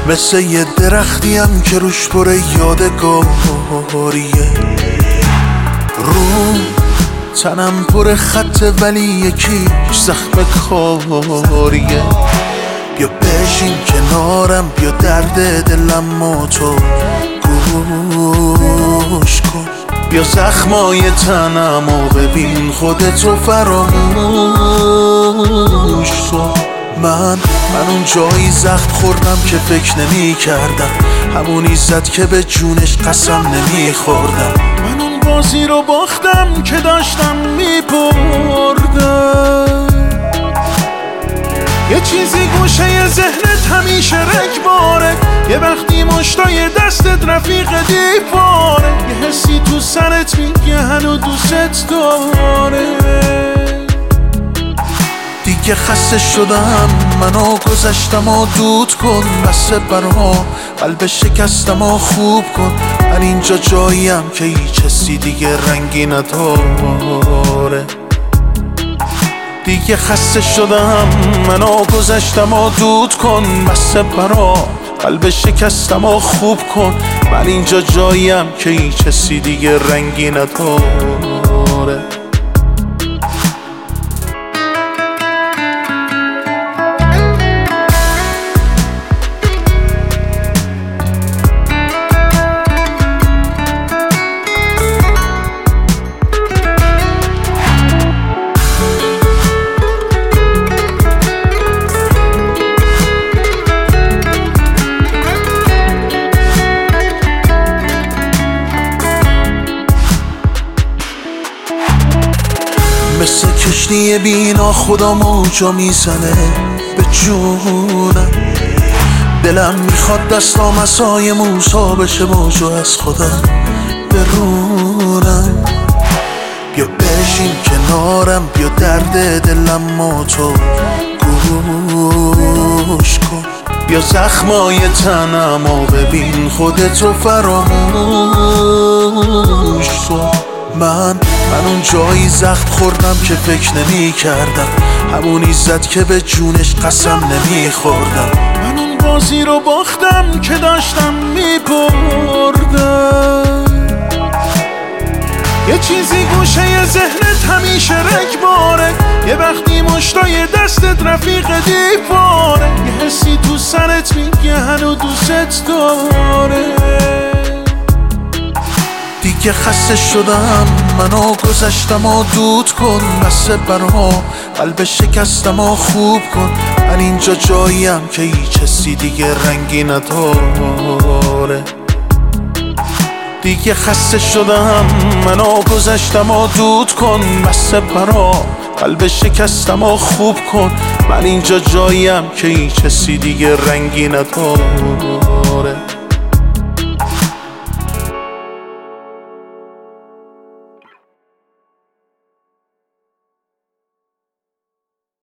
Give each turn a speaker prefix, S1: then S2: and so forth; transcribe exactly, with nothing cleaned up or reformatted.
S1: مثل یه درختیم که روش پر یادگاریه. رو تنم پر خطه ولی یکیش زخم کاریه. بیا بشین کنارم، بیا درد دلم و تو گوش کن. بیا زخمای تنم و ببین خودتو فراموش کن. من من اون جایی زخم خوردم که فکر نمی کردم، همونی زد که به جونش قسم نمی خوردم. من اون بازی رو باختم که داشتم می بردم. یه چیزی گوشه ذهنت همیشه رگباره، یه وقتی مشتای دستت رفیق دیواره، یه حسی تو سرت میگه هنو دوست داره. دیگه خسته شدم، منو گذشتم و دود کن. بس برا قلب شکستم و خوب کن. من اینجا جاییم که هیچ حسی دیگه رنگی نداره. دیگه خسته شدم، منو گذشتم و دود کن. بس برا قلب شکستم و خوب کن. من اینجا جاییم که هیچ حسی دیگه رنگی نداره. مثل کشتی بینا خدا موجا میزنه به جونم. دلم میخواد دستام عصای موسا بشه موجو از خودم برونم. بیا بشین کنارم، بیا درد دلم و تو گوش کن. بیا زخمای تنم و ببین خودتو فراموش کن. من من اون جایی زخم خوردم که فکر نمی کردم، همونی زد که به جونش قسم نمی خوردم. من اون بازی رو باختم که داشتم می بردم. یه چیزی گوشه ذهنت همیشه رگباره، یه وقتی مشتای دستت رفیق دیواره، یه حسی تو سرت میگه هنو دوست داره. دیگه خسته شدم، منو گذشتم و دود کن. بس برا قلب شکستم و خوب کن. من اینجا جاییم که هیچ حسی دیگه رنگی نداره. دیگه خسته شدم، منو گذشتم و دود کن. بس برا قلب شکستم و خوب کن. من اینجا جاییم که هیچ حسی دیگه رنگی نداره.